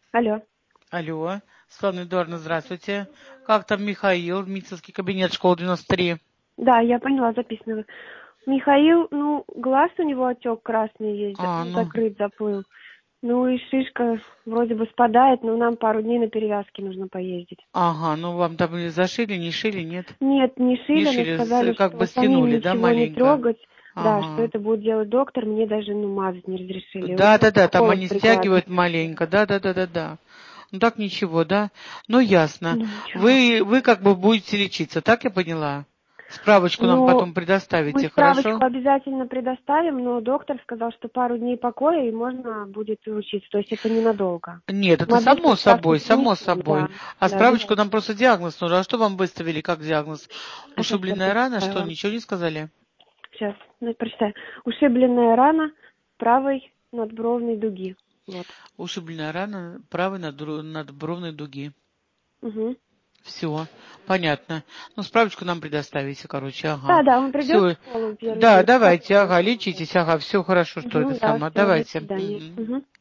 Алло. Алло, Светлана Эдуардовна, здравствуйте. Как там Михаил, медицинский кабинет, школа 93? Да, я поняла, записано. Михаил, глаз у него отек красный есть, Ну, закрыт, заплыл. Ну и шишка вроде бы спадает, но нам пару дней на перевязке нужно поездить. ага, ну вам там или зашили, не шили, нет? Нет, не Не шили, но шили, сказали, как бы что самим стянули, да, ничего не маленько? трогать. Да, что Ага. это будет делать доктор, мне даже мазать не разрешили. Очень Да-да-да, там холод они прикладывает. стягивают маленько, да-да-да-да-да. Ну так ничего, да? Ну ясно. Ну ничего. Вы как бы будете лечиться, так я поняла? Справочку нам Ну, потом мы предоставите, справочку хорошо? обязательно предоставим, но доктор сказал, что пару дней покоя и можно будет учиться. То есть это ненадолго. Нет, это Смотреть, само чтобы справку собой, само принесли. собой. Да, А да, справочку нам обязательно. просто диагноз нужен. А что вам выставили, как диагноз? А сейчас я Ушибленная рана, прочитаю что, вам. ничего не сказали? Сейчас, прочитаю. Ушибленная рана правой надбровной дуги. Вот. Ушибленная рана правой надбровной дуги. Угу. Все, понятно. Ну, справочку нам предоставите, короче, Да, ага. да, он придет в Все, школу первый да, день. давайте, ага, лечитесь, ага, все хорошо, что это Угу, да, самое. все, до Давайте. свидания. Мгм. Угу.